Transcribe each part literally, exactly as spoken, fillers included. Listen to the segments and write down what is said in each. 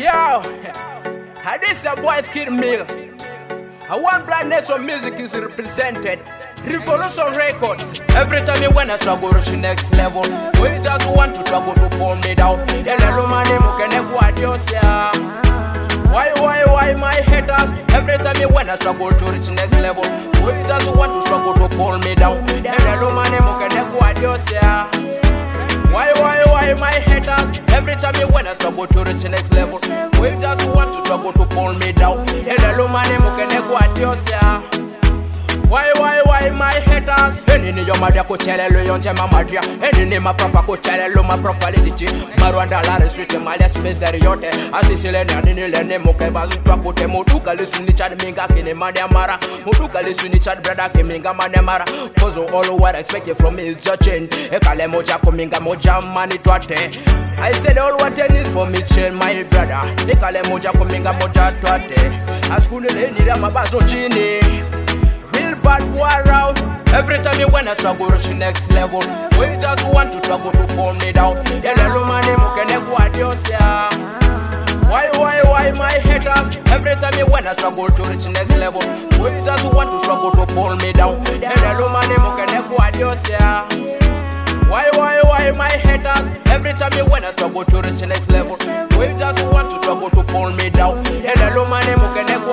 Yo, this a boy Skid Mill. I want brightness of music is represented. Revolution Records. Every time you wanna travel to the next level, we just want to travel to pull me down. Hello, my name is Why, why, why, my haters? Every time you wanna struggle to reach the next level, we just want to struggle to pull me down. Hello, my name is Why, why, why, my haters? Every time you wanna struggle to reach the next level, we just want to struggle to pull me down. Hello, my name is Why, why, why, my haters? Any ni yo madia ko chelelo yo njema madia. Any ni ma profa ko chelelo ma profa legiti. Marwanda la street malias misery yote. Asisile ni adini lene moke bazu twa kote. Muduka lisu ni chad minga kini mania mara. Muduka lisu ni chad brother ki minga mania mara. Cause all what I expected from me is just change. Ekale moja ko minga moja mani twate. I said all what I need for me change my brother. Ekale moja ko minga moja twate. Askuni le ni rama bazo chini. Bad war out. Every time you wanna struggle to the next level, we just want to struggle to pull me down. Hello, my name is Why, why, why, my haters? Every time you wanna struggle to reach the next level, we just want to struggle to pull me down. Hello, my name is Why, why, why, my haters? Every time you wanna struggle to reach the next level, we just want to struggle to pull me down. Hello, my name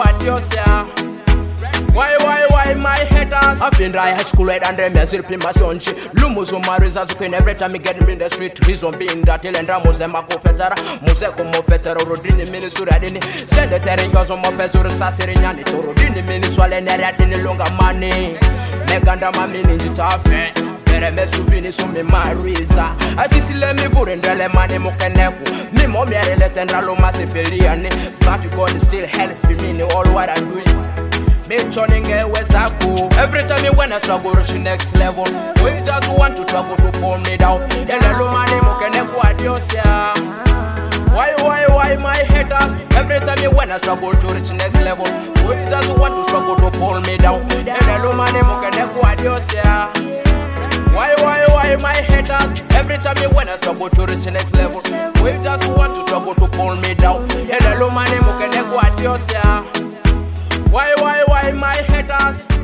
is Why, why, why, my haters? I've been dry high school right under me as it my son. Lumuzo Mariza Zukin every time you get me in the street. Reason being that he'll end up Mosemaco Fetara, Moseko Mofetero, Rodini Minisuradini. Send the Terry Gozo Mofezur Sasseriani, Rodini Minisual and Eradini Longa money. Neganda Mamini Jitafe. Mesu finish on me Marisa. I see let me put in the money mokeneku. Me mommy I let and ralo mate feliani. But God still helping me in all what I'm doing. Make sure they get where I go. Every time you wanna struggle to the next level, we just want to struggle to pull me down. Hello, my name is Why, why, why, my haters? Every time you wanna struggle to reach the next level, we just want to struggle to pull me down. Hello, my name is Why, why, why, my haters? Every time you wanna struggle to reach the next level, we just want to struggle to pull me down. Hello, my name is Why, why, why, my haters?